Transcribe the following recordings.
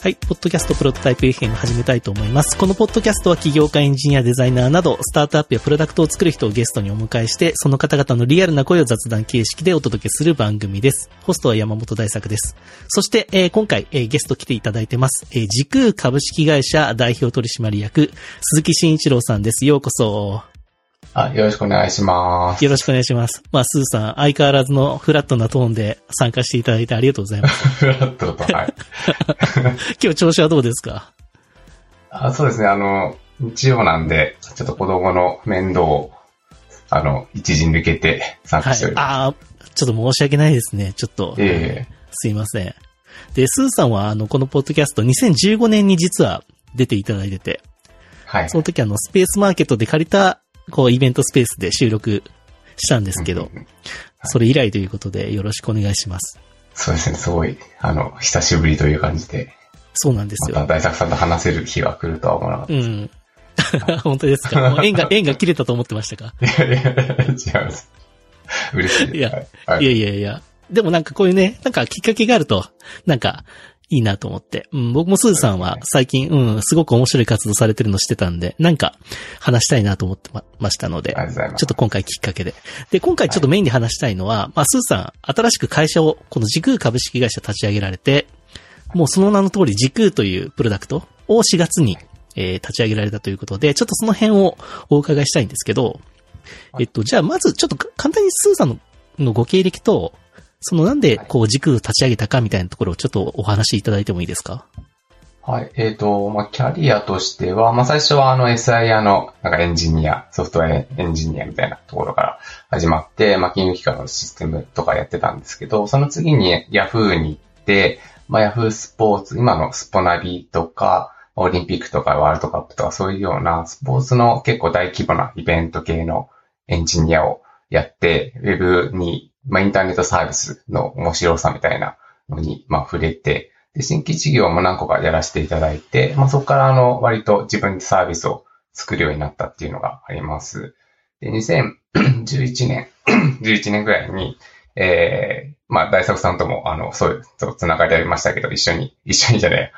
はい、ポッドキャストプロトタイプ FM 始めたいと思います。このポッドキャストは起業家、エンジニア、デザイナーなど、スタートアップやプロダクトを作る人をゲストにお迎えして、その方々のリアルな声を雑談形式でお届けする番組です。ホストは山本大作です。そして、今回、ゲスト来ていただいてます。時空株式会社代表取締役、鈴木慎一郎さんです。ようこそ。 よろしくお願いします。 よろしくお願いします。スーさん、相変わらずのフラットなトーンで参加していただいてありがとうございます。 フラットと、はい。 今日調子はどうですか？ そうですね、日曜なんで、ちょっと子供の面倒を、一時抜けて参加しております。 ちょっと申し訳ないですね。ちょっと。すいません。で、スーさんは、このポッドキャスト2015年に実は出ていただいてて、はい。その時スペースマーケットで借りた、イベントスペースで収録したんですけど、それ以来ということでよろしくお願いします。 そうですね、すごい、久しぶりという感じで。 そうなんですよ。 また大作さんと話せる日が来るとは思わなかったです。 本当ですか？縁が切れたと思ってましたか？ いや、違います。嬉しいです。 いや。でもこういうね、きっかけがあると、いいなと思って。僕もスーさんは最近、すごく面白い活動されてるのしてたんで、話したいなと思ってましたので、ちょっと今回きっかけで。で、今回ちょっとメインで話したいのは、スーさん、新しく会社を、この時空株式会社立ち上げられて、もうその名の通り時空というプロダクトを4月に、立ち上げられたということで、ちょっとその辺をお伺いしたいんですけど、じゃあまずちょっと簡単にスーさんのご経歴と、なんで、時空立ち上げたかみたいなところをちょっとお話しいただいてもいいですか？ はい。キャリアとしては、最初はSIR の、エンジニア、ソフトウェアエンジニアみたいなところから始まって、金融機関のシステムとかやってたんですけど、その次に Yahoo に行って、Yahoo スポーツ、今のスポナビとか、オリンピックとかワールドカップとかそういうようなスポーツの結構大規模なイベント系のエンジニアをやって、ウェブにインターネットサービスの面白さみたいなのに、触れて、で、新規事業も何個かやらせていただいて、そこから割と自分でサービスを作るようになったっていうのがあります。で、2011年ぐらいに、大作さんとも、そうつながりありましたけど、一緒にじゃない、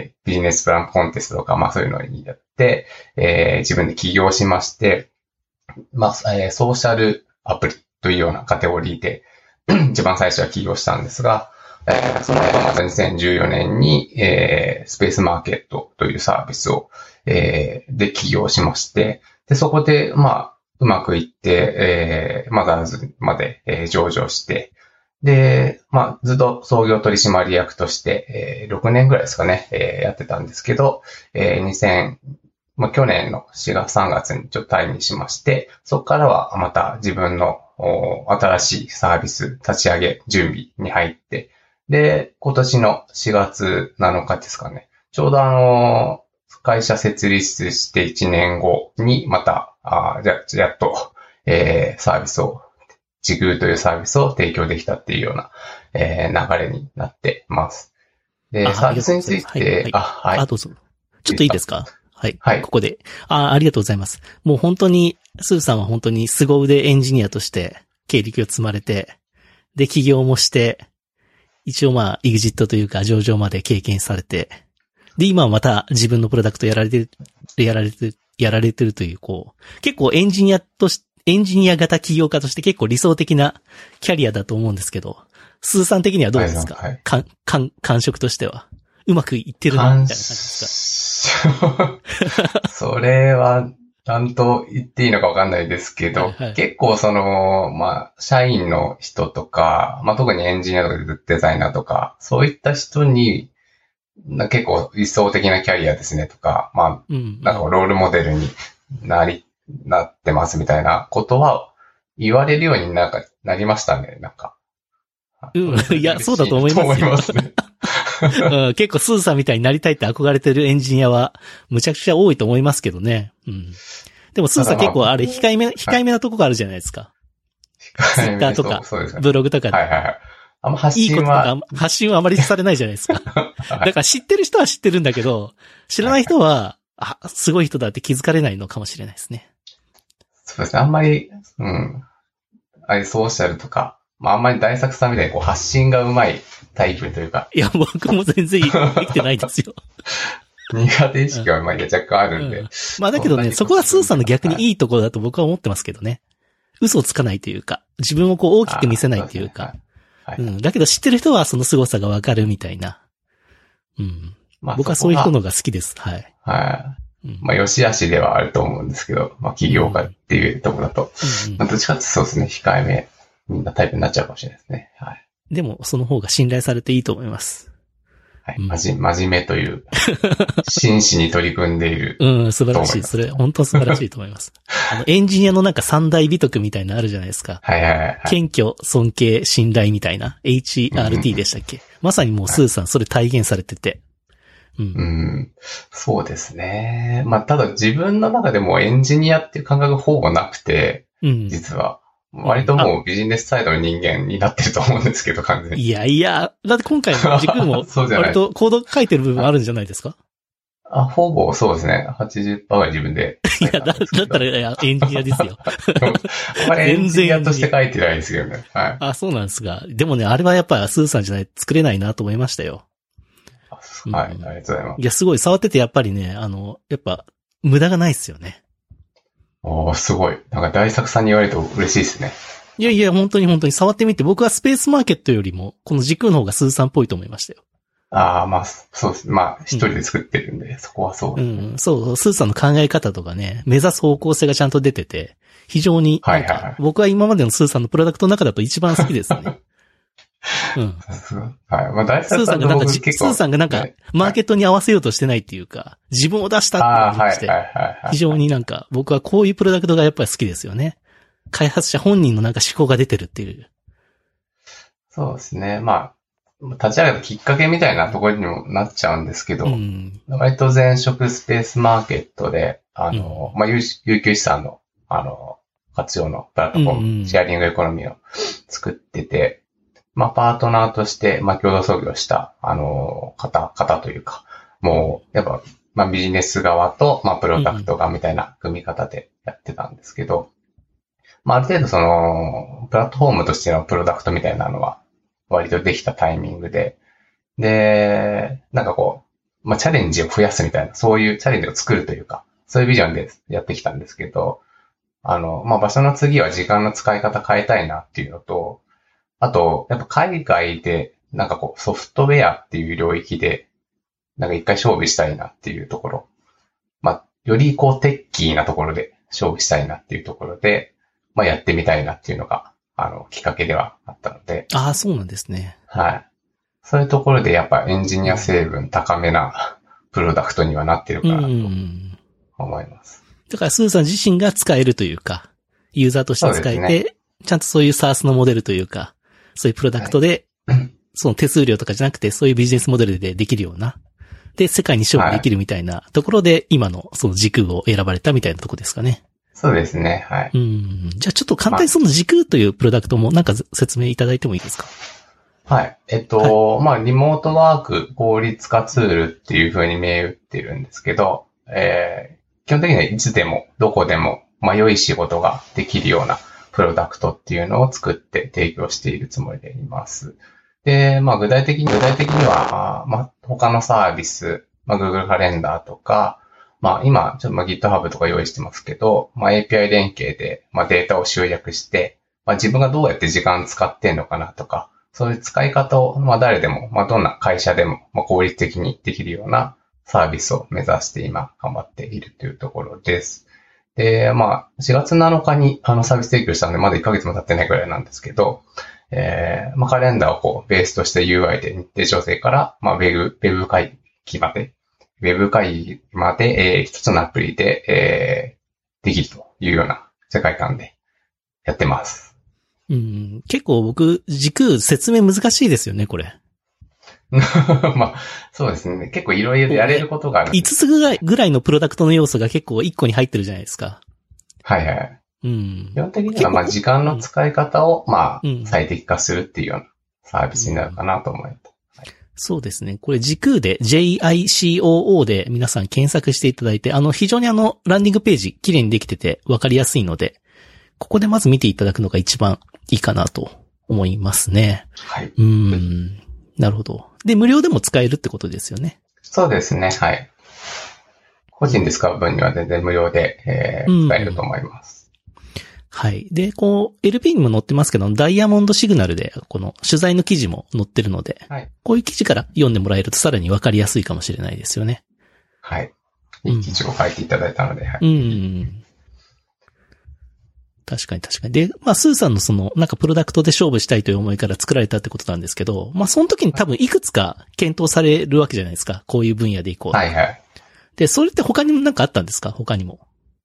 ビジネスプランコンテストとか、そういうのにやって、自分で起業しまして、ソーシャルアプリというようなカテゴリーで一番最初は起業したんですが、その後また2014年に、スペースマーケットというサービスを、で起業しまして、で、そこで、うまくいって、ザラズまで、上場して、で、ずっと創業取締役として、6年ぐらいですかね、やってたんですけど、去年の4月3月にちょっと退任しまして、そこからはまた自分の新しいサービス立ち上げ準備に入って、で、今年の4月7日ですかね。ちょうど会社設立して1年後にまた、やっと、サービスを、時空というサービスを提供できたっていうような、流れになってます。で、サービスについて、 はい。どうぞ。ちょっといいですか？はい。ここで。ありがとうございます。もう本当に、スーさんは本当に凄腕エンジニアとして経歴を積まれて、で、起業もして、一応EXIT というか上場まで経験されて、で、今はまた自分のプロダクトやられてるという、結構エンジニア型起業家として結構理想的なキャリアだと思うんですけど、スーさん的にはどうですか？感触としては。うまくいってるな、みたいな感じですか？ それは、ちゃんと言っていいのかわかんないですけど、結構社員の人とか、特にエンジニアとかデザイナーとか、そういった人に、結構理想的なキャリアですねとか、ロールモデルになってますみたいなことは言われるようになりましたね、 いや、そうだと思いますね。結構スーさんみたいになりたいって憧れてるエンジニアはむちゃくちゃ多いと思いますけどね。でもスーさん結構控えめなとこがあるじゃないですか。ツイッターとか、ブログとかで。 発信はあまりされないじゃないですか。だから知ってる人は知ってるんだけど、知らない人は、すごい人だって気づかれないのかもしれないですね。 そうですね。あんまり、ソーシャルとか、 まああんまり大作さんみたいにこう発信がうまいタイプというか。 いや、僕も全然できてないですよ。 苦手意識はまあ若干あるんで。 まあだけどね、そこはスーさんの逆にいいところだと僕は思ってますけどね。嘘をつかないというか、自分をこう大きく見せないというか。だけど知ってる人はその凄さがわかるみたいな。まあ、僕はそういう人の方が好きです。はい。 まあ、良し悪しではあると思うんですけど、まあ、起業家っていうところだと、まあ、どっちかってそうですね、控えめなタイプになっちゃうかもしれないですね。はい。 でも、その方が信頼されていいと思います。 はい。真面目という、真摯に取り組んでいる。 素晴らしい。それ、本当素晴らしいと思います。エンジニアのなんか三大美徳みたいなのあるじゃないですか。謙虚、尊敬、信頼みたいな。HRT でしたっけ、まさにもうスーさん、それ体現されてて。 そうですね。まあ、ただ自分の中でもエンジニアっていう感覚がほぼなくて、実は。割ともうビジネスサイドの人間になってると思うんですけど、完全に。 いや、だって今回の軸も、割とコード書いてる部分あるんじゃないですかほぼそうですね。80% が自分で。 いや、だったらエンジニアですよ。 あまりエンジニアとして書いてないですけどね。はい。 そうなんですが。でもね、あれはやっぱスーさんじゃない、作れないなと思いましたよ。 はい、ありがとうございます。 いや、すごい、触っててやっぱりね、やっぱ、無駄がないですよね。 すごい。なんか大作さんに言われると嬉しいですね。 いや、本当に触ってみて、僕はスペースマーケットよりも、この軸の方がスーさんっぽいと思いましたよ。 まあ、そうです。まあ、一人で作ってるんで、そこはそうですね。 そう、スーさんの考え方とかね、目指す方向性がちゃんと出てて、非常に、僕は今までのスーさんのプロダクトの中だと一番好きですね。 はい。まあ、大作さんの僕結構スーさんがなんか、マーケットに合わせようとしてないっていうか、自分を出したって感じで、非常になんか、僕はこういうプロダクトがやっぱり好きですよね。開発者本人のなんか思考が出てるっていう。そうですね。まあ、立ち上げたきっかけみたいなところにもなっちゃうんですけど、割と前職スペースマーケットで、まあ、有給資産の、活用のプラットフォーム、シェアリングエコノミーを作ってて、まあ、パートナーとして、まあ、共同創業した、方というか、もう、やっぱ、まあ、ビジネス側と、まあ、プロダクト側みたいな組み方でやってたんですけど、まあ、ある程度その、プラットフォームとしてのプロダクトみたいなのは、割とできたタイミングで、なんかこう、まあ、チャレンジを増やすみたいな、そういうチャレンジを作るというか、そういうビジョンでやってきたんですけど、まあ、場所の次は時間の使い方変えたいなっていうのと、あと、やっぱ海外で、なんかこう、ソフトウェアっていう領域で、なんか一回勝負したいなっていうところ。まあ、よりこう、テッキーなところで勝負したいなっていうところで、まあ、やってみたいなっていうのが、きっかけではあったので。 そうなんですね。 はい。そういうところでやっぱエンジニア成分高めなプロダクトにはなってるかなと思います。 だからスーさん自身が使えるというか、ユーザーとして使えて、ちゃんとそういう SaaS のモデルというか、そういうプロダクトで、その手数料とかじゃなくて、そういうビジネスモデルでできるような。で、世界に勝負できるみたいなところで、今のその軸を選ばれたみたいなところですかね。 そうですね。はい。 じゃあちょっと簡単にその軸というプロダクトもなんか説明いただいてもいいですか？ はい。まあ、リモートワーク効率化ツールっていう風に銘打ってるんですけど、基本的にはいつでも、どこでも、まあ、良い仕事ができるようなプロダクトっていうのを作って提供しているつもりでいます。で、まあ、具体的には、まあ、他のサービス、まあ、Google カレンダーとか、まあ、今、ちょっとGitHub とか用意してますけど、まあ、API 連携で、まあ、データを集約して、まあ、自分がどうやって時間使ってんのかなとか、そういう使い方を、まあ、誰でも、まあ、どんな会社でも、まあ、効率的にできるようなサービスを目指して今、頑張っているというところです。で、まあ、4月7日にサービス提供したので、まだ1ヶ月も経ってないくらいなんですけど、まあ、カレンダーをこう、ベースとして UI で日程調整から、まあ、ウェブ会議まで、一つのアプリで、できるというような世界観でやってます。 結構僕、軸説明難しいですよね、これ。 まあ、そうですね。結構いろいろやれることがある。 5つぐらいのプロダクトの要素が結構1個に入ってるじゃないですか。 はいはい。基本的には、まあ、時間の使い方を、まあ、最適化するっていうようなサービスになるかなと思います。 そうですね。これ軸で JICOO で皆さん検索していただいて、非常にランディングページ綺麗にできてて分かりやすいので、ここでまず見ていただくのが一番いいかなと思いますね。 はい。 なるほど。で、無料でも使えるってことですよね。 そうですね。はい。個人で使う分には全然無料で、使えると思います。 はい。で、LP にも載ってますけど、ダイヤモンドシグナルで、この取材の記事も載ってるので、はい、こういう記事から読んでもらえるとさらにわかりやすいかもしれないですよね。 はい。いい記事を書いていただいたので、はい。 確かに。で、スーさんのなんかプロダクトで勝負したいという思いから作られたってことなんですけど、その時に多分いくつか検討されるわけじゃないですか。こういう分野でいこう。 はいはい。 で、それって他にもなんかあったんですか？他にも。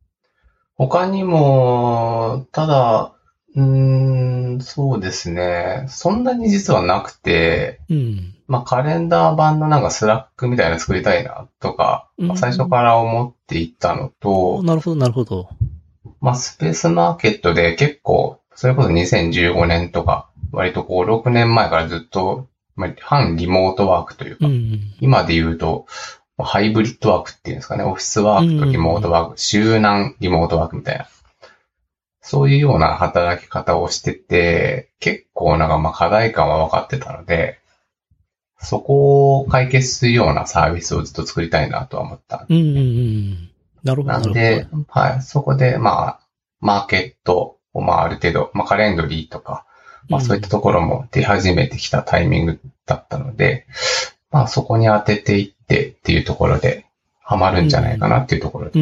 ただ、そうですね。そんなに実はなくて、カレンダー版のなんかスラックみたいなの作りたいなとか、最初から思っていたのと、 なるほど。 スペースマーケットで結構、それこそ2015年とか、割と6年前からずっと、反リモートワークというか、今で言うと、ハイブリッドワークっていうんですかね、オフィスワークとリモートワーク、集団リモートワークみたいな。そういうような働き方をしてて、結構なんか課題感は分かってたので、そこを解決するようなサービスをずっと作りたいなとは思ったんですね。 なるほど。 なんで、はい、そこでマーケットをある程度、カレンドリーとか、そういったところも出始めてきたタイミングだったので、そこに当てていってっていうところで、ハマるんじゃないかなっていうところで。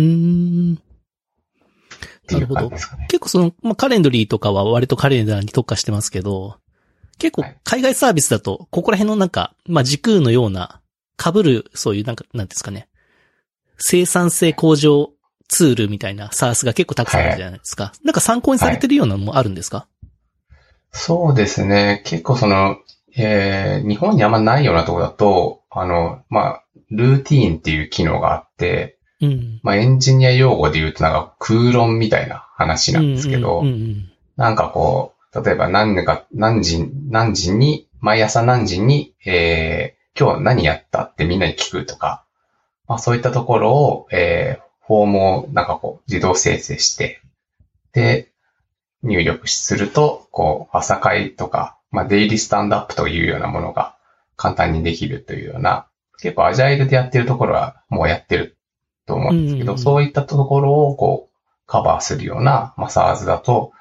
なるほど。結構カレンドリーとかは割とカレンダーに特化してますけど、結構海外サービスだと、ここら辺のなんか、時空のような、被る、そういうなんですかね。生産性向上ツールみたいなサースが結構たくさんあるじゃないですか。なんか参考にされてるようなのもあるんですか？ そうですね。結構日本にあんまないようなところだと、ルーティーンっていう機能があって、エンジニア用語で言うとなんか空論みたいな話なんですけど、なんか例えば何時に、毎朝何時に、今日何やったってみんなに聞くとか、そういったところを、フォームをなんか自動生成して、で、入力すると、朝会とか、デイリースタンドアップというようなものが簡単にできるというような、結構アジャイルでやってるところはもうやってると思うんですけど、そういったところをカバーするような、SaaS だと、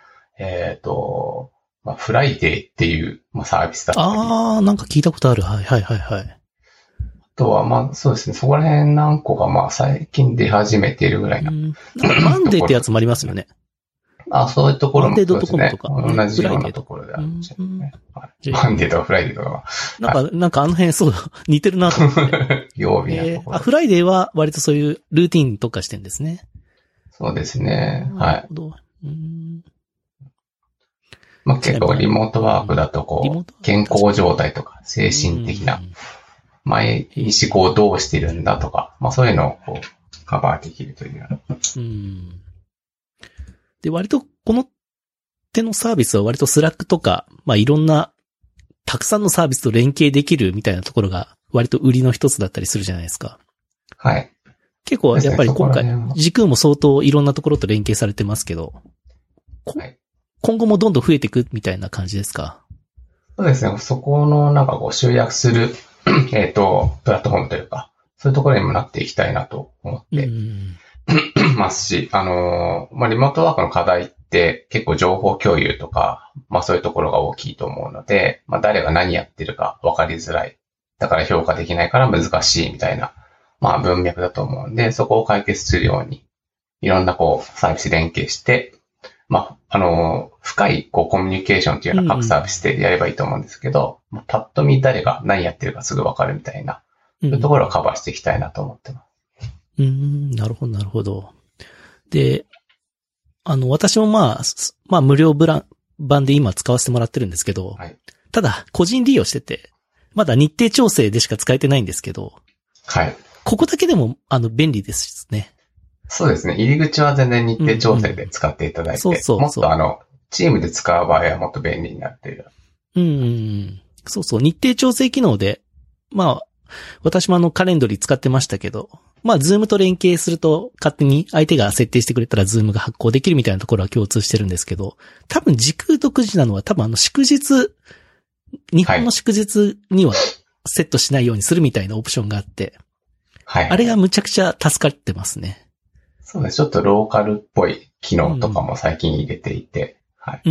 フライデーっていう、サービスだったり。 なんか聞いたことある。はい。 あとは、そうですね、そこら辺何個か、最近出始めているぐらいな。 マンデーってやつもありますよね。 そういうところもそうですね。 とか同じようなところであるんですよね。マンデーとかフライデーとかは。 なんかあの辺そう、似てるなと思って。 曜日なところ。 フライデーは割とそういうルーティンに特化してるんですね。 そうですね。はい。 なるほど。 結構リモートワークだと健康状態とか精神的な、毎日どうしてるんだとか、そういうのをカバーできるというような。 で、割とこの手のサービスは割とスラックとか、いろんなたくさんのサービスと連携できるみたいなところが割と売りの一つだったりするじゃないですか。 はい。 結構やっぱり今回、時空も相当いろんなところと連携されてますけど、今後もどんどん増えていくみたいな感じですか？ そうですね。そこのなんか集約する、プラットフォームというか、そういうところにもなっていきたいなと思ってますし、リモートワークの課題って結構情報共有とか、そういうところが大きいと思うので、誰が何やってるか分かりづらい。だから評価できないから難しいみたいな、文脈だと思うんで、そこを解決するように、いろんなサービス連携して、深いコミュニケーションっていうような各サービスでやればいいと思うんですけど、パッと見誰が何やってるかすぐ分かるみたいな、そういうところをカバーしていきたいなと思ってます。 なるほど。で、私も無料版で今使わせてもらってるんですけど、ただ、個人利用してて、まだ日程調整でしか使えてないんですけど、ここだけでも、便利ですね。 そうですね。入り口は全然日程調整で使っていただいて、もっとチームで使う場合はもっと便利になっている。 日程調整機能で、私もカレンドリー使ってましたけど、 まあ、ズームと連携すると、勝手に相手が設定してくれたらズームが発行できるみたいなところは共通してるんですけど、多分時空独自なのは多分祝日、日本の祝日にはセットしないようにするみたいなオプションがあって、 はい。 あれがむちゃくちゃ助かってますね。 そうです。ちょっとローカルっぽい機能とかも最近入れていて、はい。 うん。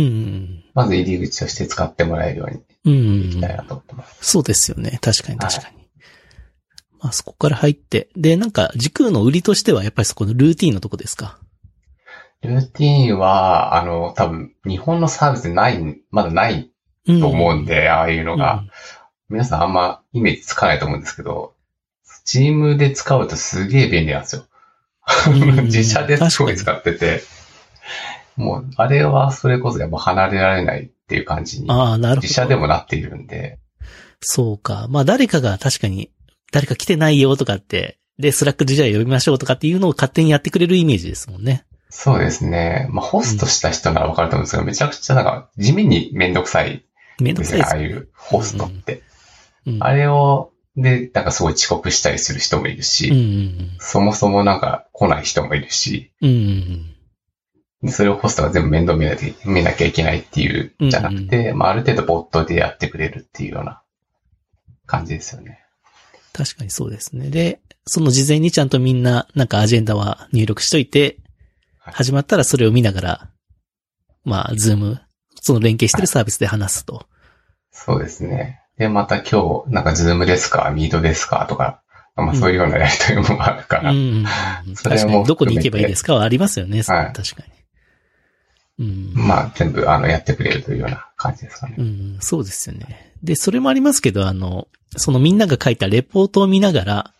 まず入り口として使ってもらえるようにいきたいなと思ってます。 そうですよね。確かに確かに。はい、まあそこから入って、で、なんか時空の売りとしてはやっぱりそこのルーティーンのとこですか？ ルーティーンは、多分日本のサービスまだないと思うんで、ああいうのが、皆さんあんまイメージつかないと思うんですけど、チームで使うとすげえ便利なんですよ。自社ですごい使ってて、もう、あれはそれこそやっぱ離れられないっていう感じに、自社でもなっているんで。 そうか。まあ誰かが確かに、誰か来てないよとかって、で、スラック自体呼びましょうとかっていうのを勝手にやってくれるイメージですもんね。 そうですね。まあホストした人ならわかると思うんですけど、めちゃくちゃなんか地味にめんどくさいですね。ああいうホストって。あれを、で、なんかすごい遅刻したりする人もいるし、そもそもなんか来ない人もいるし、でそれをホストが全部面倒見なきゃいけないっていうじゃなくて、まあある程度ボットでやってくれるっていうような感じですよね。 確かにそうですね。で、その事前にちゃんとみんななんかアジェンダは入力しといて、始まったらそれを見ながら、まあズーム、その連携してるサービスで話すと。 そうですね。で、また今日、なんかズームですか、ミートですかとか、まあそういうようなやりとりもあるから。 それもどこに行けばいいですかはありますよね。はい、確かに。まあ全部やってくれるというような感じですかね。 そうですよね。で、それもありますけど、そのみんなが書いたレポートを見ながら、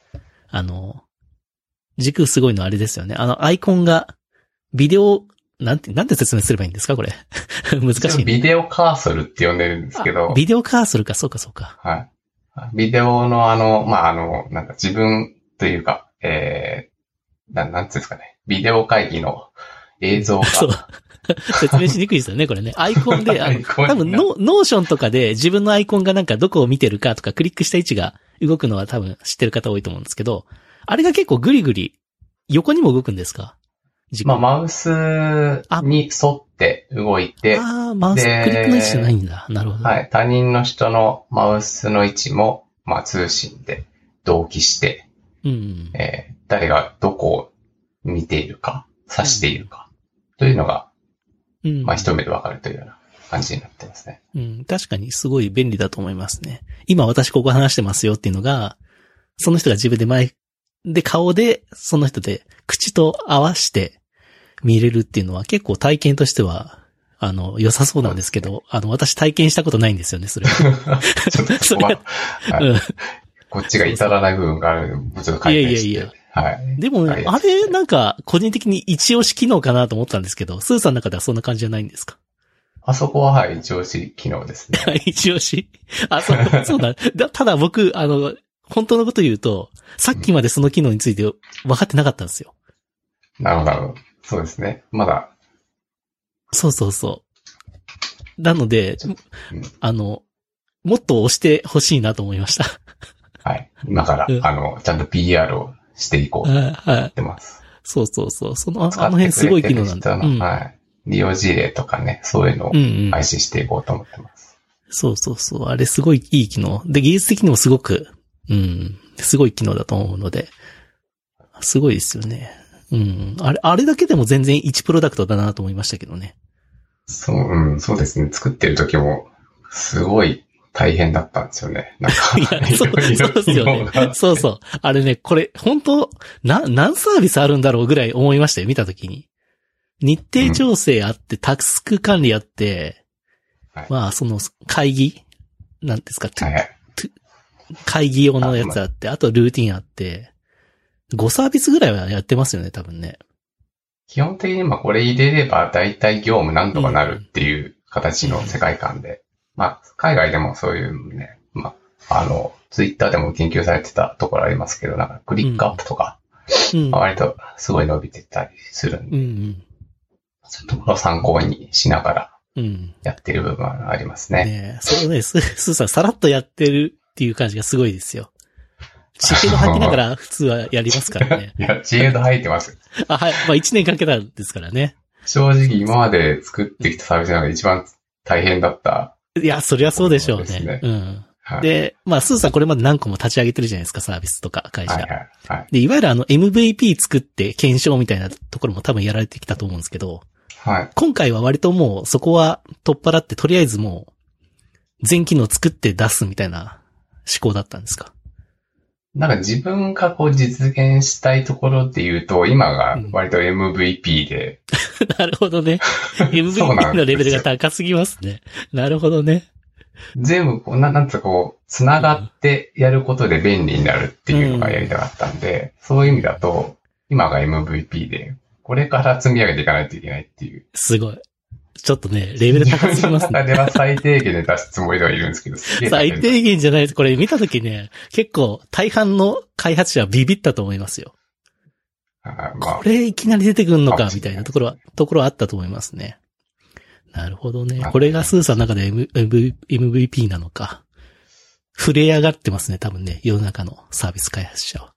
時空すごいのあれですよね。アイコンが、ビデオ、なんて説明すればいいんですかこれ。難しい、ね。 ビデオカーソルって呼んでるんですけど。 ビデオカーソルか、そうかそうか。 はい。ビデオのまあ、なんか自分というか、なんていうんですかね。ビデオ会議の映像が。そう。 説明しにくいですよね、これね。アイコンで、多分ノーションとかで自分のアイコンがなんかどこを見てるかとかクリックした位置が動くのは多分知ってる方多いと思うんですけど、あれが結構グリグリ横にも動くんですか？ まあ、マウスに沿って動いて。 マウスクリックの位置じゃないんだ。なるほど。 はい。他人の人のマウスの位置も、まあ、通信で同期して、誰がどこを見ているか、指しているか、というのが、まあ、一目でわかるというような感じになってますね。 確かにすごい便利だと思いますね。今私ここ話してますよっていうのが、その人が自分で前で顔で、その人で口と合わせて見れるっていうのは結構体験としては、良さそうなんですけど、私体験したことないんですよね、それ。ちょっとそこは、こっちが至らない部分があるので、ちょっと改善して。いや。はい。 でも、あれ、なんか、個人的に一押し機能かなと思ったんですけど、スーさんの中ではそんな感じじゃないんですか？ あそこは、はい、一押し機能ですね。 一押しそうだ。ただ僕、本当のこと言うと、さっきまでその機能について分かってなかったんですよ。 なるほど。そうですね。まだ。 そう。なので、もっと押してほしいなと思いました。 はい。今から、ちゃんと PR をしていこうと思ってます。 そう。あの辺すごい機能なんだ。 はい。利用事例とかね、そういうのを配信していこうと思ってます。 そう。あれすごいいい機能。で、技術的にもすごく、すごい機能だと思うので、すごいですよね。あれだけでも全然一プロダクトだなと思いましたけどね。 そうですね。作ってる時も、すごい大変だったんですよね。なんか。 いや、そうですよね。そう。あれね、これ、本当何サービスあるんだろうぐらい思いましたよ、見た時に。日程調整あって、タスク管理あって、まあ、その会議、なんですか、会議用のやつあって、あとルーティンあって、5サービスぐらいはやってますよね、多分ね。 基本的にこれ入れれば大体業務なんとかなるっていう形の世界観で、まあ、海外でもそういうね、まあ、ツイッターでも研究されてたところありますけど、なんかクリックアップとか、割とすごい伸びてたりするんで、そういうところを参考にしながら、やってる部分はありますね。 そうね、スーさんさらっとやってるっていう感じがすごいですよ。 知恵度吐きながら普通はやりますからね。 いや、知恵度吐いてます。 はい。まあ1年かけたんですからね。 正直今まで作ってきたサービスの中で一番大変だった。 いや、そりゃそうでしょうですね。 うん。はい、で、まあ、スーさんこれまで何個も立ち上げてるじゃないですか、サービスとか会社。で、いわゆるMVP 作って検証みたいなところも多分やられてきたと思うんですけど、 はい。 今回は割ともうそこは取っ払って、とりあえずもう全機能作って出すみたいな思考だったんですか？ なんか自分がこう実現したいところっていうと、今が割と MVP で。 なるほどね。MVP のレベルが高すぎますね。なるほどね。 全部こう、なんつうかこう、繋がってやることで便利になるっていうのがやりたかったんで、そういう意味だと、今が MVP で、これから積み上げていかないといけないっていう。 すごい。ちょっとね、レベル高すぎますね。 自分の中では最低限で出すつもりではいるんですけど、 最低限じゃないです。これ見たときね、結構大半の開発者はビビったと思いますよ。まあ、これいきなり出てくんのか、みたいなところはあったと思いますね。なるほどね。これがスーさんの中で MVP なのか。震え上がってますね、多分ね。世の中のサービス開発者は。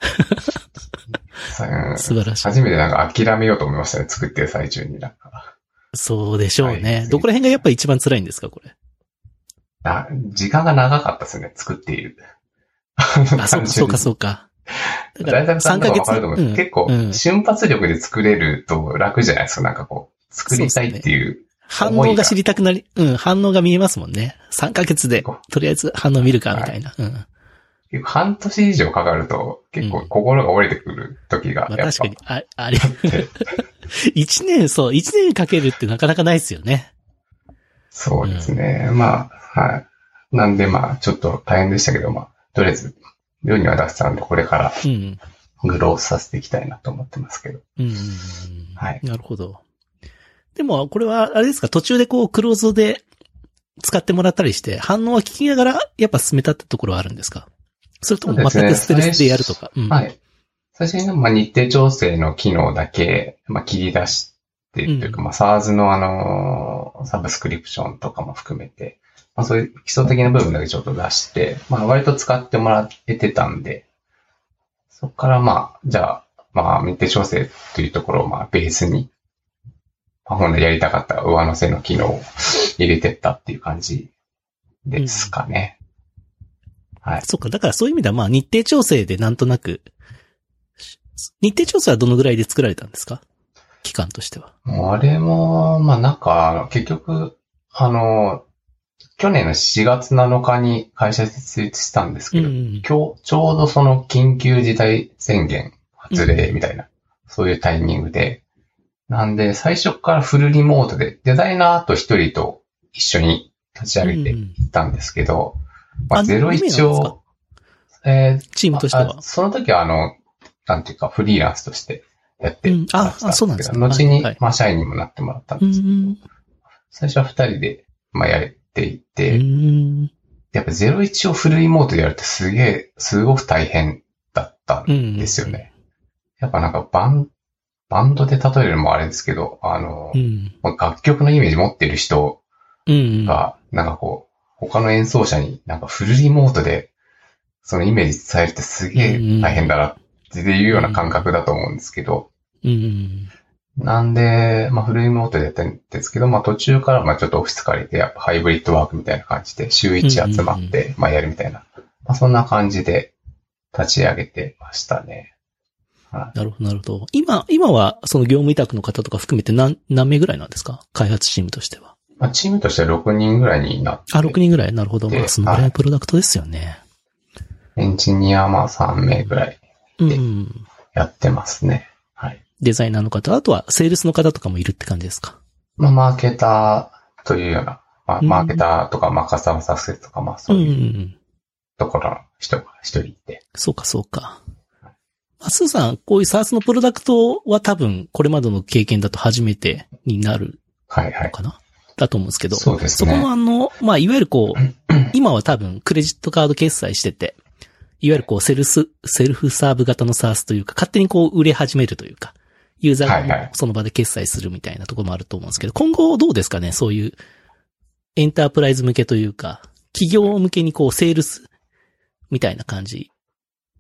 素晴らしい。 初めてなんか諦めようと思いましたね、作ってる最中になんか。 そうでしょうね。どこら辺がやっぱ一番辛いんですか、これ。 時間が長かったですね、作っている。 そうか。 大体さんとかわかると思うんですけど、結構、瞬発力で作れると楽じゃないですか、なんかこう、作りたいっていう。 反応が知りたくなり、反応が見えますもんね。3ヶ月で、とりあえず反応見るか、みたいな。 結構半年以上かかると、結構心が折れてくる時がやっぱ、 確かに、あれ。1年かけるってなかなかないですよね。 そうですね。まあ、はい。なんでまあ、ちょっと大変でしたけど、まあ、とりあえず、世には出したんで、これから、グロースさせていきたいなと思ってますけど。はい。 なるほど。でも、これは、あれですか、途中でこう、クローズドで使ってもらったりして、反応は聞きながら、やっぱ進めたってところはあるんですか？それとも全くステルスでやるとか。 はい。最初に日程調整の機能だけ、切り出してというか、SARS のサブスクリプションとかも含めて、そういう基礎的な部分だけちょっと出して、割と使ってもらえてたんで、そこからじゃあ、日程調整というところをベースに、本来やりたかった上乗せの機能を入れてったっていう感じですかね。はい。 そっか、だからそういう意味では日程調整でなんとなく、日程調整はどのぐらいで作られたんですか？期間としては。 あれも、結局、去年の4月7日に会社設立したんですけど、今日ちょうどその緊急事態宣言発令みたいな、そういうタイミングで、なんで最初からフルリモートでデザイナーと一人と一緒に立ち上げていったんですけど、01を、 チームとしてはその時はなんていうかフリーランスとしてやってたんですそうなんですけど、後に社員にもなってもらったんですけど、最初は二人でやっていて、やっぱ01をフルリモートでやるってすごく大変だったんですよね。やっぱなんかバンドで例えるのもあれですけど、楽曲のイメージ持ってる人が、なんかこう、他の演奏者になんかフルリモートで、そのイメージ伝えるってすげえ大変だなっていうような感覚だと思うんですけど、なんで、フルリモートでやってるんですけど、途中からちょっとオフィス借りて、やっぱハイブリッドワークみたいな感じで、週1集まって、やるみたいな。そんな感じで立ち上げてましたね。 なるほど、なるほど。今はその業務委託の方とか含めて何名ぐらいなんですか？開発チームとしては。 チームとしては6人ぐらいになって。 6人ぐらい？なるほど。そのぐらいのプロダクトですよね。 エンジニア3名ぐらいでやってますね。はい。 デザイナーの方、あとはセールスの方とかもいるって感じですか？ マーケターというような、マーケターとか、カスタマーサクセスとか、そういうところの人が一人いて。 そうか。スーさん、こういう SaaS のプロダクトは多分、これまでの経験だと初めてになるのかな、だと思うんですけど。 そうですね。 そこのいわゆる今は多分、クレジットカード決済してて、いわゆるセルフサーブ型の SaaS というか、勝手に売れ始めるというか、ユーザーがその場で決済するみたいなところもあると思うんですけど、今後どうですかね？そういうエンタープライズ向けというか、企業向けにセールスみたいな感じ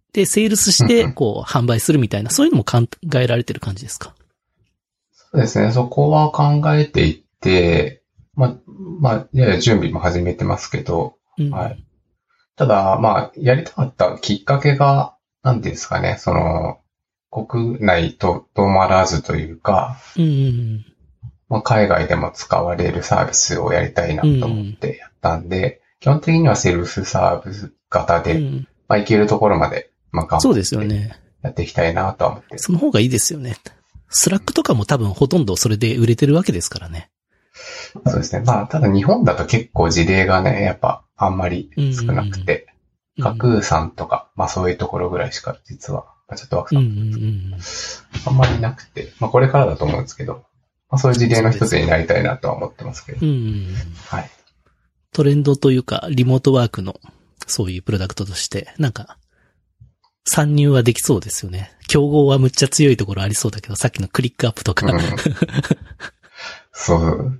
で、セールスして、こう、販売するみたいな、そういうのも考えられてる感じですか？ そうですね。そこは考えていて、やや準備も始めてますけど、はい。ただ、やりたかったきっかけが、なんていうんですかね、国内とどまらずというか、海外でも使われるサービスをやりたいなと思ってやったんで、基本的にはセルフサービス型で、いけるところまで、頑張ってそうですよね。 やっていきたいなとは思って。 その方がいいですよね。スラックとかも多分ほとんどそれで売れてるわけですからね。 そうですね。ただ日本だと結構事例がね、やっぱあんまり少なくて、架空さんとか、そういうところぐらいしか実は、チャットワークさん、あんまりなくて、これからだと思うんですけど、そういう事例の一つになりたいなとは思ってますけど。はい。 トレンドというか、リモートワークの、そういうプロダクトとして、なんか、参入はできそうですよね。競合はむっちゃ強いところありそうだけど、さっきのクリックアップとか。 そう。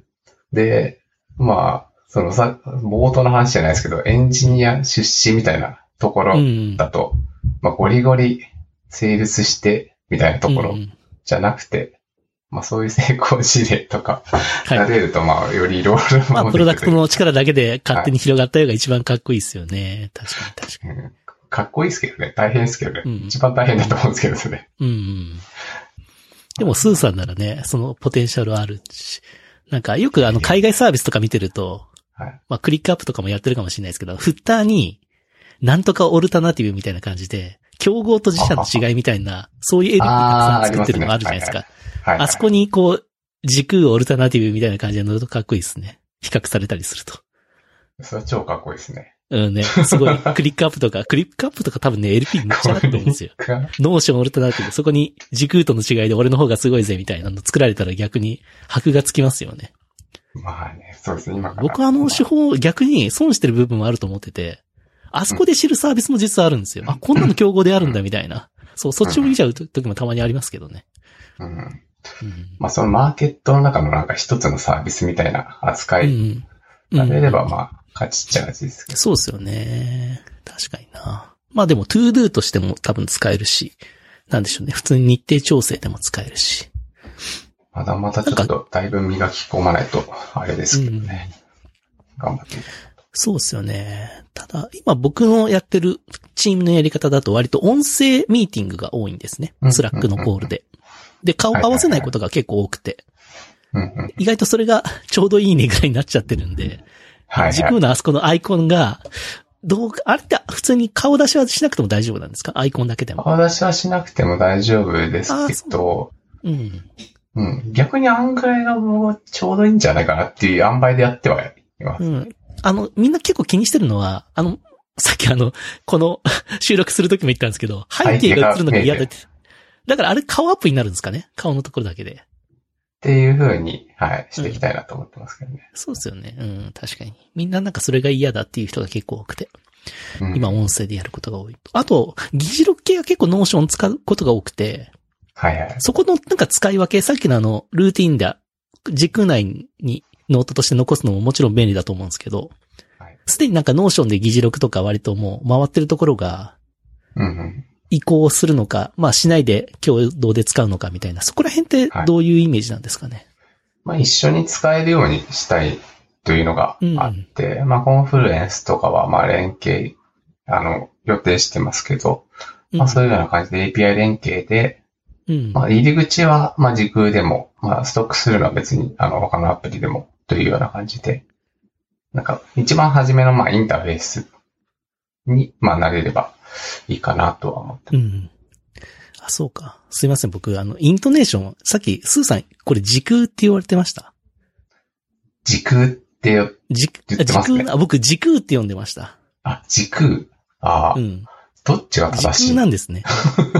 で、冒頭の話じゃないですけど、エンジニア出資みたいなところだと、ゴリゴリセールスしてみたいなところじゃなくて、そういう成功事例とか、が出ると、よりいろいろ。 プロダクトの力だけで勝手に広がったようが一番かっこいいですよね。確かに。 かっこいいですけどね。大変ですけどね。一番大変だと思うんですけどね。 でも、スーさんならね、そのポテンシャルあるし、なんかよく海外サービスとか見てると、クリックアップとかもやってるかもしれないですけど、フッターに、なんとかオルタナティブみたいな感じで、競合と自社の違いみたいな、そういうエリたくさん作ってるのがあるじゃないですか。あそこにこう、時空オルタナティブみたいな感じで乗るとかっこいいですね。比較されたりすると。 それは超かっこいいですね。 すごい、クリックアップとか多分ね、LP めっちゃあると思うんですよ。ノーションオルタナティブ、そこに時空との違いで俺の方がすごいぜみたいなの作られたら逆に箔がつきますよね。 そうですね、今から。 僕手法逆に損してる部分もあると思ってて、あそこで知るサービスも実はあるんですよ。こんなの競合であるんだみたいな。そっちを見ちゃう時もたまにありますけどね。 そのマーケットの中のなんか一つのサービスみたいな扱いが出れば勝ちっちゃ勝ちですけど。 そうですよね。確かにな。でも ToDo としても多分使えるし、なんでしょうね。普通に日程調整でも使えるし。 またちょっとだいぶ磨き込まないとあれですけどね。頑張って。 そうですよね。ただ、今僕のやってるチームのやり方だと割と音声ミーティングが多いんですね。スラックのコールで。で、顔合わせないことが結構多くて。意外とそれがちょうどいいねぐらいになっちゃってるんで。時空のあそこのアイコンが、あれって普通に顔出しはしなくても大丈夫なんですか？アイコンだけでも。 顔出しはしなくても大丈夫ですけど、逆に案外がもうちょうどいいんじゃないかなっていう塩梅でやってはいます。 みんな結構気にしてるのは、さっきこの収録するときも言ったんですけど、背景が映るのが嫌だって。だからあれ顔アップになるんですかね？顔のところだけで。 っていう風に、していきたいなと思ってますけどね。 そうですよね。確かに。みんななんかそれが嫌だっていう人が結構多くて。今音声でやることが多い。あと、議事録系が結構ノーション使うことが多くて。そこのなんか使い分け、さっきのルーティンで、時空内にノートとして残すのももちろん便利だと思うんですけど、すでになんかノーションで議事録とか割ともう回ってるところが、移行するのか、しないで共同で使うのかみたいな、そこら辺ってどういうイメージなんですかね。 一緒に使えるようにしたいというのがあって、コンフルエンスとかは連携、予定してますけど、そういうような感じで API 連携で、入り口は時空でも、ストックするのは別に他のアプリでもというような感じで、なんか一番初めのインターフェースに慣れればいいかなとは思ってます。 そうか。すいません。僕、イントネーション、さっき、スーさん、これ時空って言われてました？ 時空って言ってますね。 僕、時空って呼んでました。 時空。どっちが正しい？ 時空なんですね。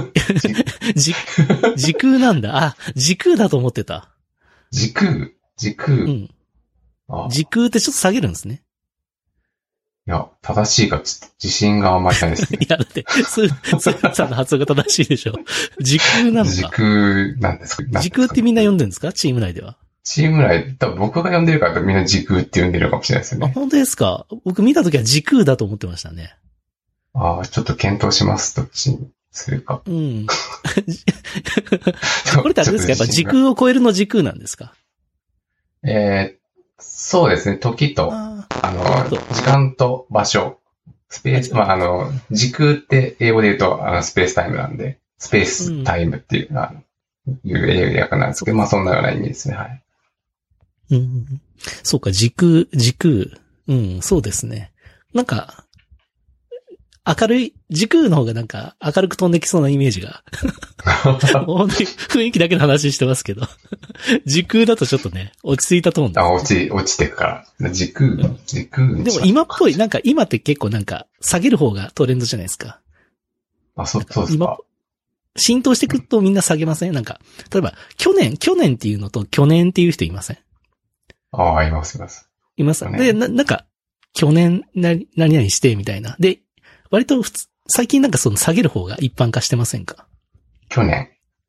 時空なんだ。時空だと思ってた。 時空。時空ってちょっと下げるんですね。 いや、正しいか自信があんまりないですね。 いや、だって、スーさんの発音が正しいでしょ。時空なのか。 時空なんですか？ 時空ってみんな呼んでるんですか？チーム内では。 チーム内、多分僕が呼んでるからみんな時空って呼んでるかもしれないですよね。 本当ですか？僕見たときは時空だと思ってましたね。 ちょっと検討します。どっちにするか。 うん。これってあれですか？やっぱ時空を超えるの時空なんですか？ そうですね。時と、時間と場所。スペース、時空って英語で言うと、スペースタイムなんで、スペースタイムっていう、いう英訳なんですけど、そんなような意味ですね。はい。 うん。そうか、時空。うん、そうですね。なんか、明るい、時空の方がなんか明るく飛んできそうなイメージが。本当に雰囲気だけの話してますけど。時空だとちょっとね、落ち着いたトーンです。落ちてくから。時空。でも今っぽい、なんか今って結構なんか下げる方がトレンドじゃないですか。 そうですか。 浸透してくるとみんな下げません？なんか、例えば、去年っていうのと去年っていう人いません？ います。 います。で、なんか、去年何々してみたいな。で、割と最近なんかその下げる方が一般化してませんか？去年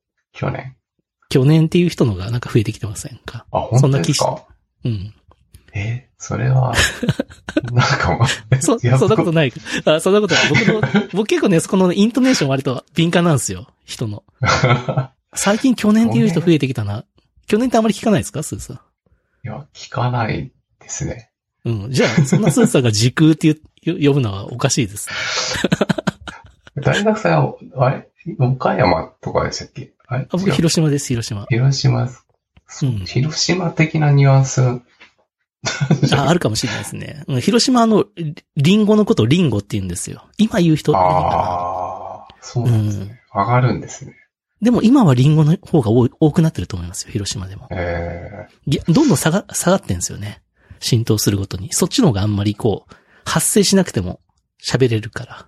っていう人のがなんか増えてきてませんか？ 本当ですか？ うん。 それは、なんかもうそんなことない。そんなことない。僕結構ね、そこのイントネーション割と敏感なんですよ。人の。最近去年っていう人増えてきたな。去年ってあまり聞かないですか？スーさん。 いや、聞かないですね。 うん。じゃあ、そんなスーさんが時空って呼ぶのはおかしいです。 大学生は、岡山とかでしたっけ？ 僕、広島です、広島。 広島的なニュアンス。 あるかもしれないですね。広島リンゴのことをリンゴって言うんですよ。今言う人。 そうなんですね。上がるんですね。 でも今はリンゴの方が多くなってると思いますよ、広島でも。どんどん下がってんですよね。浸透するごとに。そっちの方があんまり発生しなくても喋れるから。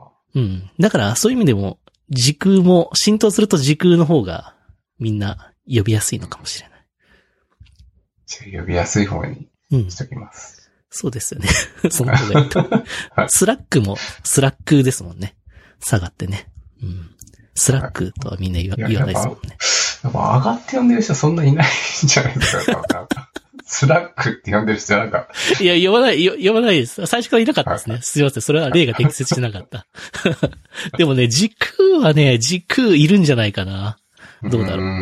うん。だからそういう意味でも、時空も浸透すると時空の方がみんな呼びやすいのかもしれない。 呼びやすい方にしときます。 そうですよね。その方がいいと。はい、スラックもスラックですもんね。下がってね。うん。スラックとはみんな言わないですもんね。 やっぱ上がって呼んでる人そんないないんじゃないですか。スラックって呼んでる人なんか。 いや、呼ばないです。最初からいなかったですね。すいません。それは例が適切してなかった。でもね、時空いるんじゃないかな。どうだろう。うん。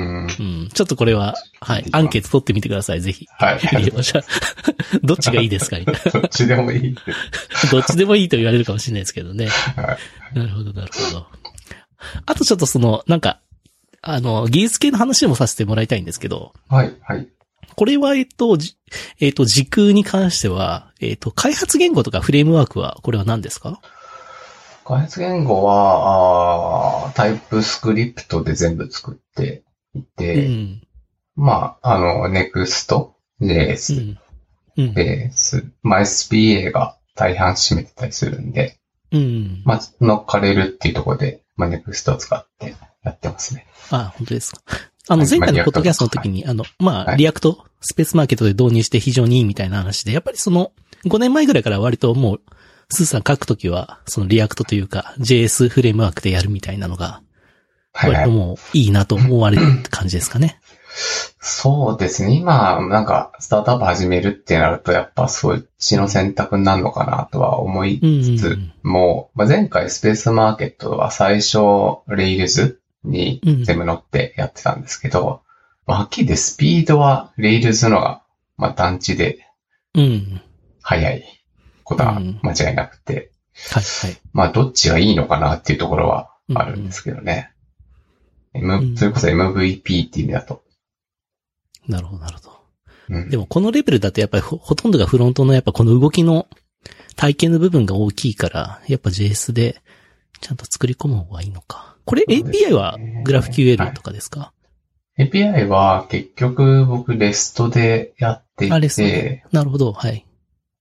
ちょっとこれは、はい。アンケート取ってみてください、ぜひ。 はい。 どっちがいいですかみたいな。 どっちでもいい。 どっちでもいいと言われるかもしれないですけどね。 はい。 なるほど。あとちょっとなんか、技術系の話もさせてもらいたいんですけど。 はい。 これは、時空に関しては、開発言語とかフレームワークは、これは何ですか？ 開発言語は、タイプスクリプトで全部作っていて、Next.js、ベース、SPA が大半占めてたりするんで、乗っかれるっていうところで、Next を使ってやってますね。 本当ですか。前回のポッドキャストの時に、リアクト、スペースマーケットで導入して非常にいいみたいな話で、やっぱり5年前ぐらいから割ともう、スーさん書くときは、そのリアクトというか、JS フレームワークでやるみたいなのが、割ともういいなと思われるって感じですかね。 そうですね。今、なんか、スタートアップ始めるってなると、やっぱそっちの選択になるのかなとは思いつつも、前回スペースマーケットは最初、Rails に全部乗ってやってたんですけど、はっきり言ってスピードは Rails のが、団地で、速いことは間違いなくて、どっちがいいのかなっていうところはあるんですけどね。それこそ MVP っていう意味だと。 なるほど。でもこのレベルだとやっぱりほとんどがフロントのやっぱこの動きの体験の部分が大きいから、やっぱ JS でちゃんと作り込む方がいいのか。これ API は GraphQL とかですか？ API は結局僕 REST でやっていて、 REST。なるほど、はい。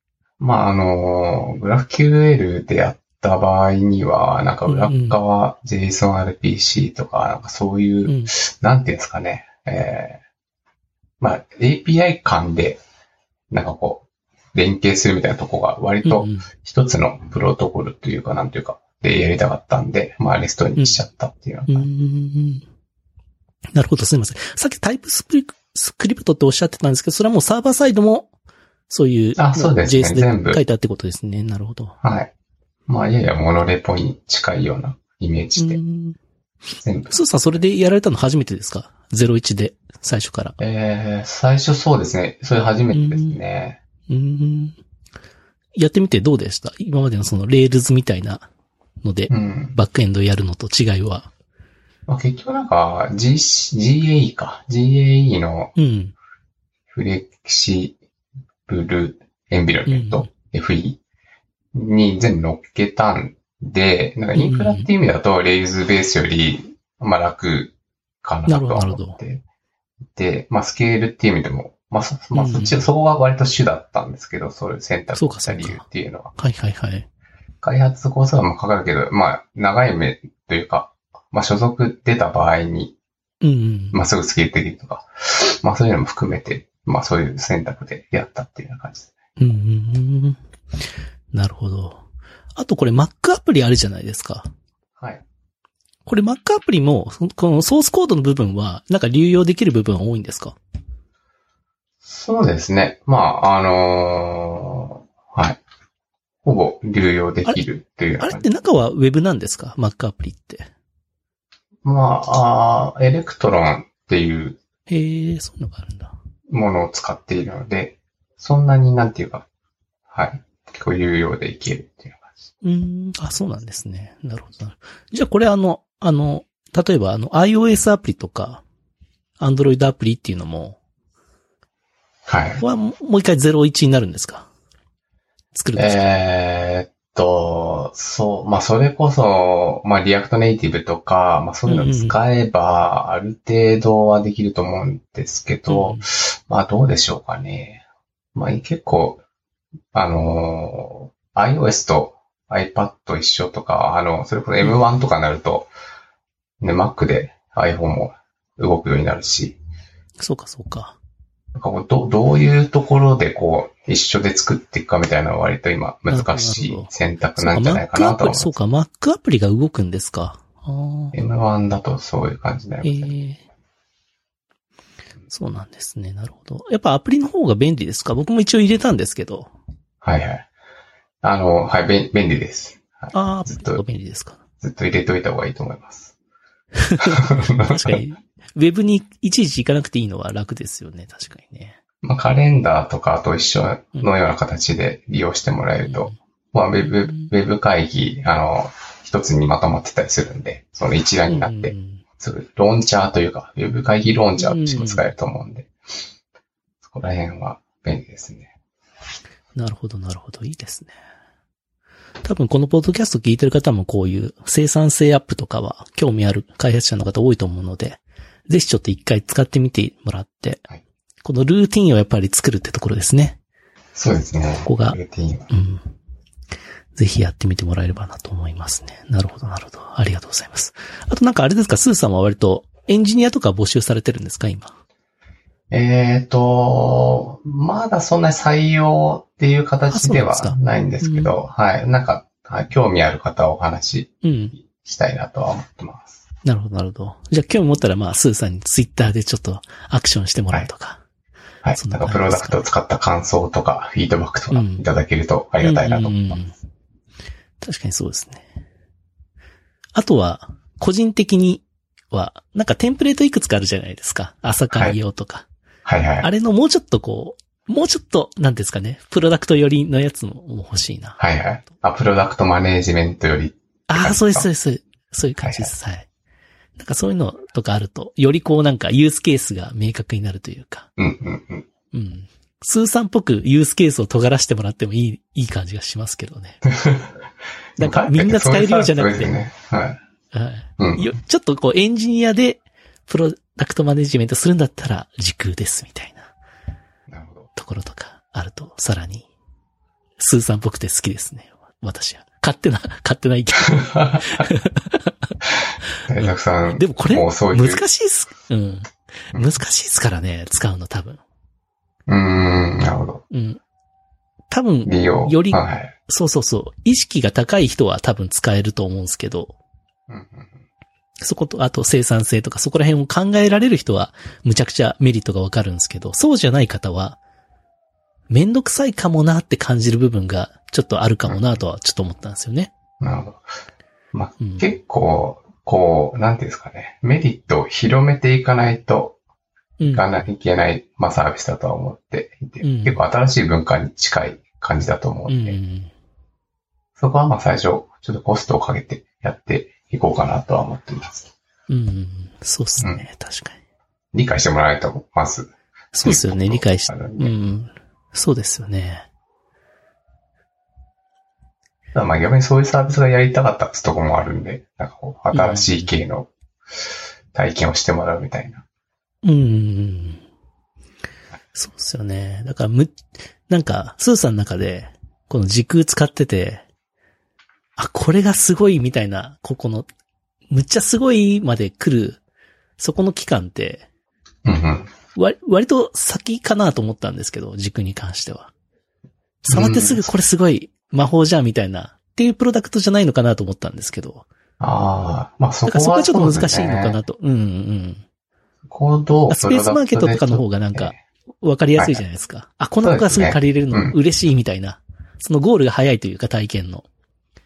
GraphQL でやった場合には、なんか裏側 JSON-RPC とか、なんかそういう、なんていうんですかね、API 間で、なんか連携するみたいなとこが割と一つのプロトコルというか、なんというか、でやりたかったんで、REST にしちゃったっていうのが。 なるほど、すみません。さっきタイプスクリプトっておっしゃってたんですけど、それはもうサーバーサイドも、そういう、 そうですね、 JS で書いてあってことですね。なるほど。 はい。 まあ、ややモノレポに近いようなイメージで。全部。 スーさんそれでやられたの初めてですか ?01 で、最初から。 最初そうですね。それ初めてですね。 やってみてどうでした？今までのそのレールズみたいなので、バックエンドやるのと違いは。 まあ、結局なんか、GAE か。GAE のフレキシブルエンビロメント、FE に全部乗っけたんで、なんかインフラっていう意味だと、レイルズベースより、まあ楽かなと思って。で、まあスケールっていう意味でも、まあそこが割と主だったんですけど、そういう選択をした理由っていうのは。 はいはいはい。 開発コースはまあかかるけど、まあ長い目というか、まあ所属出た場合に、まあすぐスケールできるとか、まあそういうのも含めて、まあそういう選択でやったっていうような感じですね。なるほど。あとこれ Mac アプリあるじゃないですか。 はい。 これ Mac アプリも、このソースコードの部分は、なんか流用できる部分は多いんですか？ そうですね。まあ、はい。ほぼ流用できるっていう。 あれって中は Web なんですか？ Mac アプリって。 まあ、エレクトロンっていう。 そういうのがあるんだ。 ものを使っているので、そんなになんていうか、はい。結構有用でいけるっていう感じ。 そうなんですね。なるほど。じゃあこれ例えばiOS アプリとか、Android アプリっていうのも、 はい。 もう一回01になるんですか？作るんですか？ そう、まあそれこそ、まあリアクトネイティブとか、まあそういうのを使えば、ある程度はできると思うんですけど、まあどうでしょうかね。まあ結構、iOS と iPad 一緒とか、それこそ M1 とかになると、ね、Mac で iPhone も動くようになるし。 そうか、そうか。 なんかどういうところで一緒で作っていくかみたいなのは割と今難しい選択なんじゃないかなと思います。 そうか、Mac アプリが動くんですか。 M1 だとそういう感じになりますね。 そうなんですね。なるほど。やっぱアプリの方が便利ですか？僕も一応入れたんですけど。 はいはい。はい、便利です。 はい、ずっと便利ですか？ ずっと入れといた方がいいと思います。 確かに。ウェブにいちいち行かなくていいのは楽ですよね。確かにね。 まあ、カレンダーとかと一緒のような形で利用してもらえると、まあ、ウェブ会議、一つにまとまってたりするんで、その一覧になって、ローンチャーというか、ウェブ会議ローンチャーとして使えると思うんで、そこら辺は便利ですね。 なるほど、なるほど。いいですね。多分このポッドキャスト聞いてる方もこういう生産性アップとかは興味ある開発者の方多いと思うので、ぜひちょっと一回使ってみてもらって、はい、このルーティンをやっぱり作るってところですね。 そうですね。 ここが、ぜひやってみてもらえればなと思いますね。なるほど、なるほど。ありがとうございます。あとなんかあれですか、スーさんは割とエンジニアとか募集されてるんですか、今。 まだそんなに採用っていう形ではないんですけど、はい。なんか、興味ある方をお話ししたいなとは思ってます。 なるほど、なるほど。じゃあ興味持ったら、まあ、スーさんにツイッターでちょっとアクションしてもらうとか。 はい。なんかプロダクトを使った感想とか、フィードバックとかいただけるとありがたいなと思います。 確かにそうですね。あとは、個人的には、なんかテンプレートいくつかあるじゃないですか。朝会用とか。 はいはい。 あれのもうちょっともうちょっと、なんですかね、プロダクト寄りのやつも欲しいな。 はいはい。プロダクトマネージメントより。 そうです、そうです。そういう感じです。はい。なんかそういうのとかあると、よりなんかユースケースが明確になるというか。スーさんっぽくユースケースを尖らしてもらってもいい感じがしますけどね。なんかみんな使えるようじゃなくて。ちょっとエンジニアでプロダクトマネジメントするんだったら時空ですみたいな。ところとかあると、さらに、スーさんっぽくて好きですね。私は。勝手な意見。 大作さん。 でもこれ、難しいっす。難しいっすからね、使うの多分。 なるほど。 多分、より、そう。意識が高い人は多分使えると思うんですけど、そこと、あと生産性とかそこら辺を考えられる人は、むちゃくちゃメリットがわかるんですけど、そうじゃない方は、 めんどくさいかもなって感じる部分がちょっとあるかもなとはちょっと思ったんですよね。 なるほど。まあ、結構、なんていうんですかね。メリットを広めていかないといかないけない、まあサービスだとは思っていて、結構新しい文化に近い感じだと思うんで、そこはまあ最初、ちょっとコストをかけてやっていこうかなとは思っています。 そうっすね、確かに。 理解してもらえないと、まず。 そうですよね、理解して。そうですよね。 まあ逆にそういうサービスがやりたかったってとこもあるんで、なんかこう、新しい系の体験をしてもらうみたいな。 そうですよね。だからなんか、スーさんの中で、この時空使ってて、あ、これがすごいみたいな、ここの、むっちゃすごいまで来る、そこの期間って、割と先かなと思ったんですけど、軸に関しては。触ってすぐこれすごい魔法じゃんみたいな、っていうプロダクトじゃないのかなと思ったんですけど。 まあそこは、 だからそこはちょっと難しいのかなと。スペースマーケットとかの方がなんか、わかりやすいじゃないですか。あ、この子がすぐ借りれるの嬉しいみたいな。そのゴールが早いというか体験の。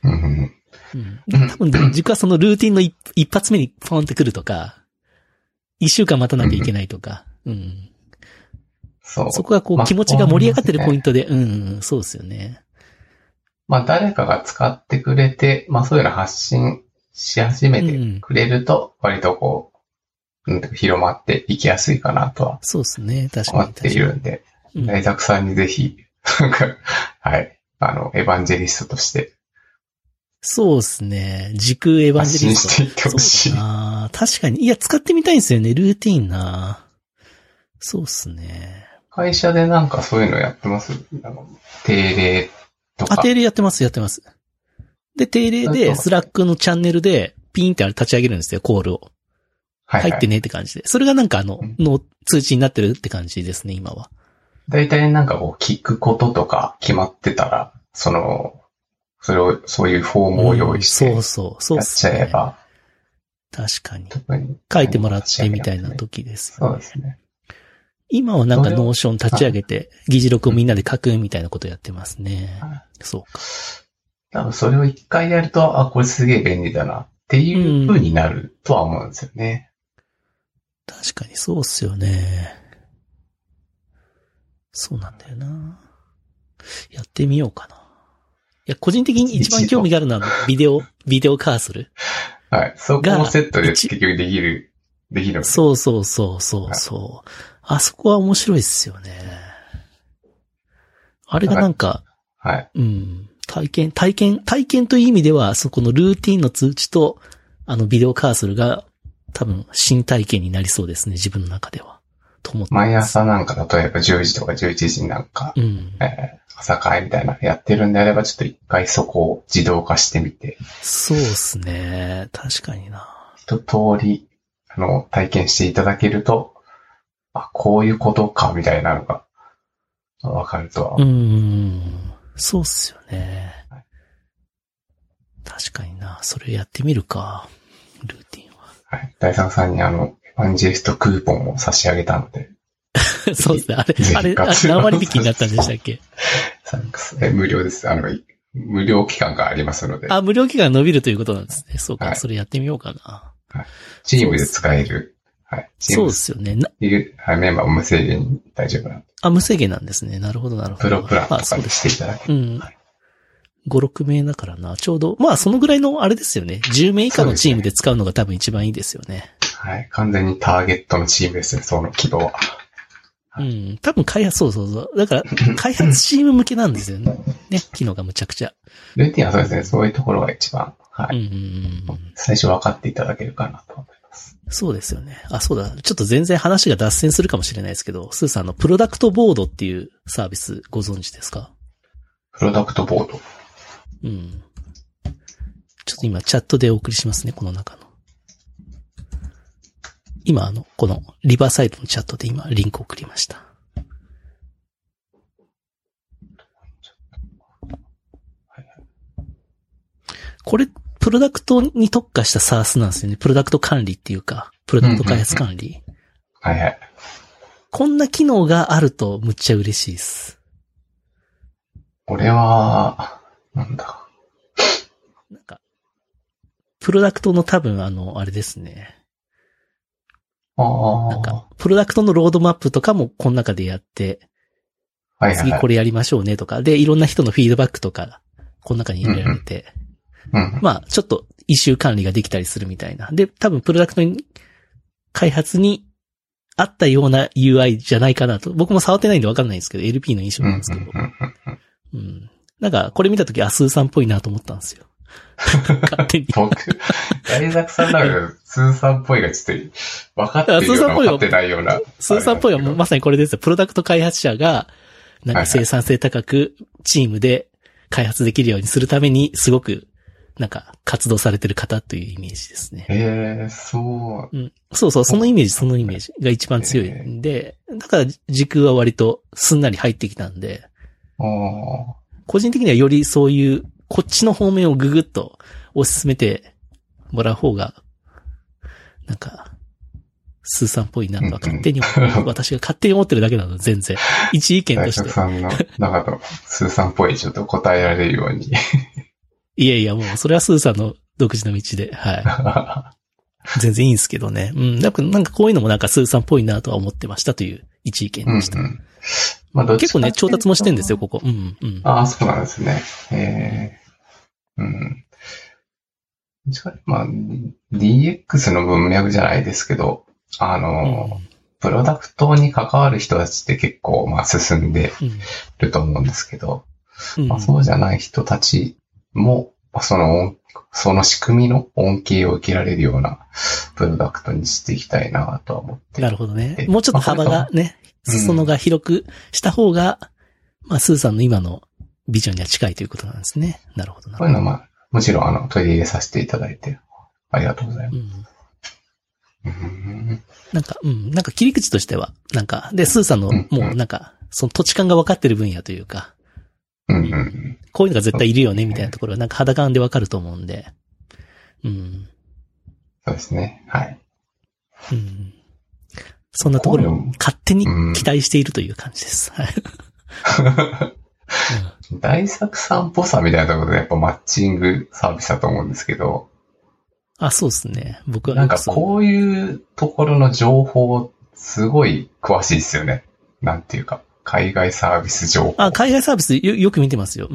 多分、軸はそのルーティンの一発目にポンってくるとか、一週間待たなきゃいけないとか。そこがこう気持ちが盛り上がってるポイントで、そうですよね。 まあ誰かが使ってくれて、まあそういうの発信し始めてくれると、割とこう、広まっていきやすいかなとは。 そうですね、確かに。 思っているんで、大作さんにぜひ、はい、エヴァンジェリストとして。 そうですね。時空エヴァンジェリスト。 発信していってほしい。 確かに。いや、使ってみたいんですよね、ルーティーンな。そうっすね。 会社でなんかそういうのやってます？定例とか。 定例やってます。で、定例で、スラックのチャンネルで、ピーンって立ち上げるんですよ、コールを。入ってねって感じで。それがなんかの通知になってるって感じですね、今は。 だいたいなんかこう、聞くこととか決まってたら、そういうフォームを用意して。やっちゃえば。 確かに。特に書いてもらってみたいな時ですよね。 そうですね。 今はなんかノーション立ち上げて、議事録をみんなで書くみたいなことやってますね。そうか。 多分それを一回やると、あ、これすげえ便利だなっていう風になるとは思うんですよね。 確かにそうっすよね。そうなんだよな。やってみようかな。いや、個人的に一番興味があるのはビデオカーソル。 はい。そこもセットで結局できる。 そう。あそこは面白いっすよね。あれがなんか、体験という意味では、そこのルーティンの通知と、ビデオカーソルが、多分、新体験になりそうですね、自分の中では。と思ってます。 毎朝なんか、例えば10時とか11時になんか、朝会みたいなのやってるんであれば、ちょっと一回そこを自動化してみて。 そうですね。確かにな。 一通り、体験していただけると、あ、こういうことか、みたいなのが、わかるとは。 そうっすよね。確かにな。それやってみるか。ルーティンは。 はい。大作さんにエヴァンジェリストクーポンを差し上げたので。 そうですね。あれ何割引きになったんでしたっけ？ 無料です。無料期間がありますので。 無料期間伸びるということなんですね。そうか。それやってみようかな。 はい。チームで使える。はい。 そうですよね。 はい。メンバー無制限に大丈夫なんで。 無制限なんですね。なるほど。 プロプランとかにしていただける。 はい。5、6名だからな。ちょうど、そのぐらいのあれですよね。10名以下のチームで使うのが多分一番いいですよね。 はい。完全にターゲットのチームですね。その規模は。 多分そう。だから、開発チーム向けなんですよね。機能がむちゃくちゃ。 ルーティンはそうですね。そういうところが一番、はい。最初分かっていただけるかなと思います。 そうですよね。そうだ。ちょっと全然話が脱線するかもしれないですけど、スーさんプロダクトボードっていうサービスご存知ですか？ プロダクトボード。 ちょっと今チャットでお送りしますね、この中の。今このリバーサイドのチャットで今リンク送りました。これ、プロダクトに特化した SaaS なんですよね。プロダクト管理っていうか、プロダクト開発管理。 はいはい。 こんな機能があるとむっちゃ嬉しいです。 俺は、なんだ。 なんか、プロダクトの多分あれですね。なんか、プロダクトのロードマップとかもこの中でやって、 はいはいはい、 次これやりましょうねとか、で、いろんな人のフィードバックとか、この中に入れられて、まあ、ちょっとイシュー管理ができたりするみたいな。で、多分プロダクト開発に合ったような UI じゃないかなと。僕も触ってないんでわかんないんですけど、LP の印象なんですけど。なんか、これ見たとき、スーさんっぽいなと思ったんですよ。勝手に。 僕、大作さんなんか、スーさんっぽいがちょっと、分かってるような、分かってないような。 スーさんっぽいはまさにこれですよ。プロダクト開発者が、なんか生産性高く、チームで開発できるようにするために、すごく、なんか、活動されてる方というイメージですね。 そう。 そうそう、そのイメージが一番強いんで、だから時空は割とすんなり入ってきたんで、個人的にはよりそういう、こっちの方面をぐぐっと推し進めてもらう方が、なんか、スーさんっぽいなとは勝手に、私が勝手に思ってるだけなので、全然。一意見として。 大作さんの中のスーさんっぽいちょっと答えられるように。 いやいや、もう、それはスーさんの独自の道で、はい。全然いいんですけどね。なんかこういうのもなんかスーさんっぽいなとは思ってましたという一意見でした。まあ、結構ね、調達もしてんですよ、ここ。 そうなんですね。まあ、DX の文脈じゃないですけど、プロダクトに関わる人たちって結構、まあ、進んでると思うんですけど、まあ、そうじゃない人たちも、その仕組みの恩恵を受けられるようなプロダクトにしていきたいなとは思って。 なるほどね。もうちょっと幅がね、裾野が広くした方が、まあ、スーさんの今のビジョンには近いということなんですね。なるほどな。 こういうのはまあ、もちろん取り入れさせていただいて、ありがとうございます。 なんか切り口としては、なんか、で、スーさんのもうなんか、その土地感が分かってる分野というか、こういうのが絶対いるよね、みたいなところはなんか肌感で分かると思うんで。 そうですね。はい。 そんなところを勝手に期待しているという感じです。 大作さんっぽさみたいなところでやっぱマッチングサービスだと思うんですけど。 そうですね。僕は。 なんかこういうところの情報、すごい詳しいですよね。なんていうか、海外サービス情報。 海外サービスよく見てますよ。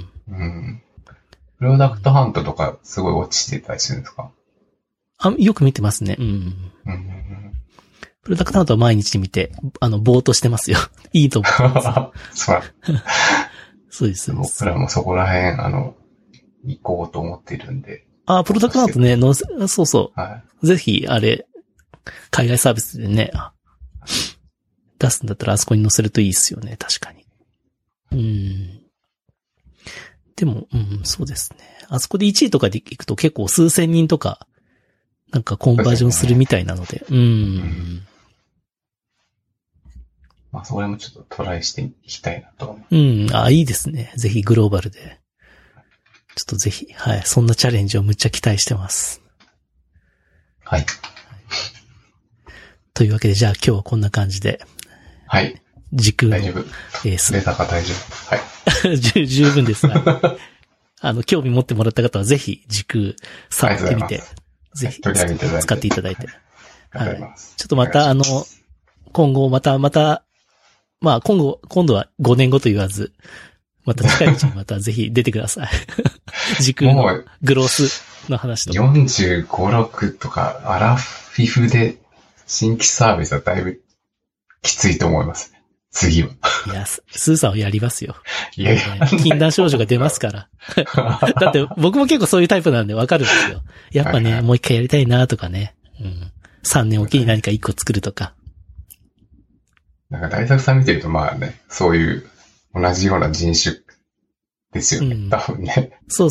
プロダクトハントとかすごい落ちてたりするんですか？ よく見てますね。プロダクトハントは毎日見て、ぼーっとしてますよ。いいと思います。そうです。 僕らもそこら辺、行こうと思っているんで。 プロダクトハントね、そうそう。はい、ぜひ、海外サービスでね、出すんだったらあそこに載せるといいですよね、確かに。でも、そうですね。あそこで1位とかで行くと結構数千人とか、なんかコンバージョンするみたいなので。 まあ、それもちょっとトライしていきたいなと思う。いいですね。ぜひグローバルで。ちょっとぜひ、はい。そんなチャレンジをむっちゃ期待してます。 はい。 というわけで、じゃあ今日はこんな感じで。 はい。 時空の。 大丈夫。レーザーが大丈夫。はい。 十分です。興味持ってもらった方はぜひ時空触ってみて、ぜひ取り上げていただいて使っていただいて。 はい。 ちょっとまた今後また、まあ今度は5年後と言わず、また近いうちにまたぜひ出てください。時空のグロースの話とか。 45、6とか、アラフィフで新規サービスはだいぶきついと思いますね。次は。 いや、スーさんはやりますよ。 いやいや。 禁断症状が出ますから。だって僕も結構そういうタイプなんでわかるんですよ。やっぱね、もう一回やりたいなとかね。3年おきに何か1個作るとか。 なんか大作さん見てるとまあね、そういう同じような人種ですよね。多分ね。 そう。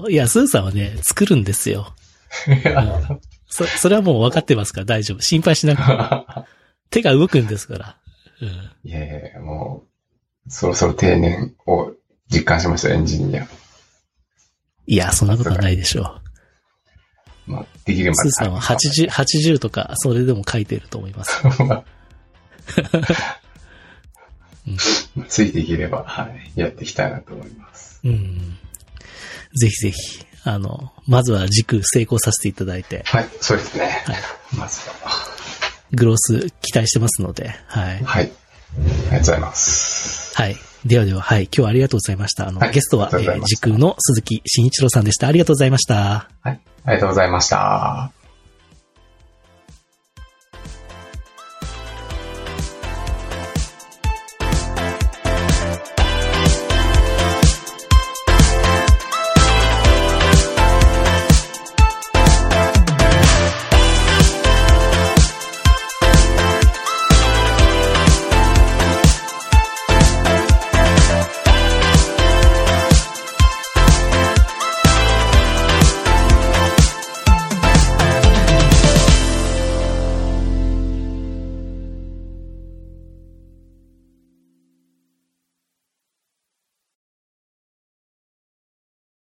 いや、スーさんはね、作るんですよ。それはもう分かってますから大丈夫。心配しなくて。手が動くんですから。 いやいや、もう、そろそろ定年を実感しました、エンジニア。 いや、そんなことはないでしょう。まあ、できるまで。 スーさんは80とか、それでも書いてると思います。 ついていければ、はい、やっていきたいなと思います。 ぜひぜひ、まずは軸成功させていただいて。 はい、そうですね。 はい、 まずは。 グロース期待してますので、はい。 はい。ありがとうございます。 はい。ではでは、はい。今日はありがとうございました。 はい、 ゲストは、時空の鈴木慎一郎さんでした。ありがとうございました。 はい。ありがとうございました。